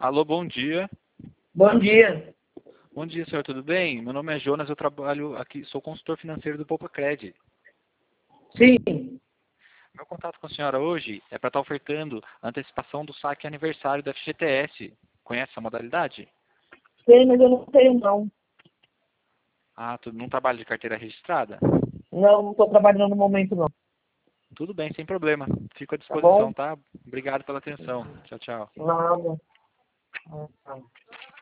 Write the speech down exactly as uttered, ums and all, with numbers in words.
Alô, bom dia. Bom dia. Bom dia, senhor, tudo bem? Meu nome é Jonas, eu trabalho aqui, sou consultor financeiro do PoupaCred. Sim. Meu contato com a senhora hoje é para estar ofertando a antecipação do saque aniversário da F G T S. Conhece essa modalidade? Sei, mas eu não tenho não. Ah, tu não trabalha de carteira registrada? Não, não estou trabalhando no momento não. Tudo bem, sem problema. Fico à Tá bom? disposição, tá? Obrigado pela atenção. Tchau, tchau. Nada. Ah, tá.